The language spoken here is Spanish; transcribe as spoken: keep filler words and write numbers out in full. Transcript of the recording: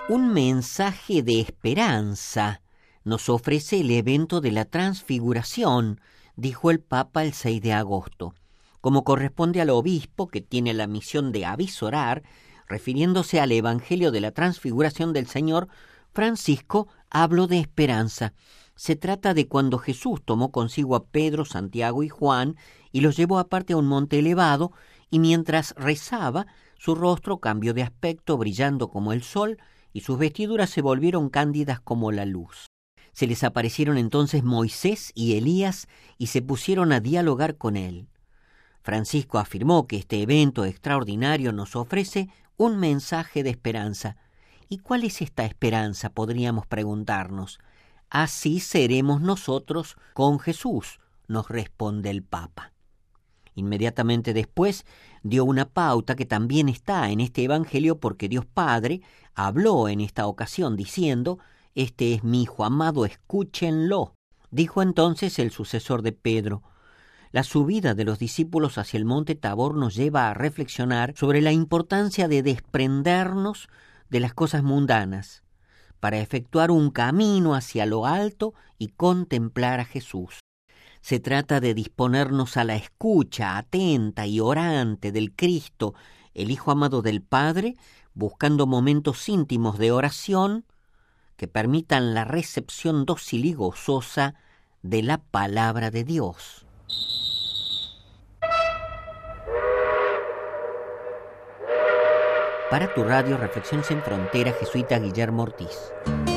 Un mensaje de esperanza nos ofrece el evento de la Transfiguración, dijo el Papa el seis de agosto. Como corresponde al obispo, que tiene la misión de avisorar, refiriéndose al Evangelio de la Transfiguración del Señor, Francisco habló de esperanza. Se trata de cuando Jesús tomó consigo a Pedro, Santiago y Juan y los llevó aparte a un monte elevado, y mientras rezaba, su rostro cambió de aspecto, brillando como el sol, y sus vestiduras se volvieron cándidas como la luz. Se les aparecieron entonces Moisés y Elías y se pusieron a dialogar con él. Francisco afirmó que este evento extraordinario nos ofrece un mensaje de esperanza. ¿Y cuál es esta esperanza?, podríamos preguntarnos. Así seremos nosotros con Jesús, nos responde el Papa. Inmediatamente después dio una pauta que también está en este Evangelio, porque Dios Padre habló en esta ocasión diciendo: «Este es mi Hijo amado, escúchenlo». Dijo entonces el sucesor de Pedro. La subida de los discípulos hacia el monte Tabor nos lleva a reflexionar sobre la importancia de desprendernos de las cosas mundanas para efectuar un camino hacia lo alto y contemplar a Jesús. Se trata de disponernos a la escucha atenta y orante del Cristo, el Hijo amado del Padre, buscando momentos íntimos de oración que permitan la recepción dócil y gozosa de la palabra de Dios. Para tu radio Reflexión Sin Frontera, jesuita Guillermo Ortiz.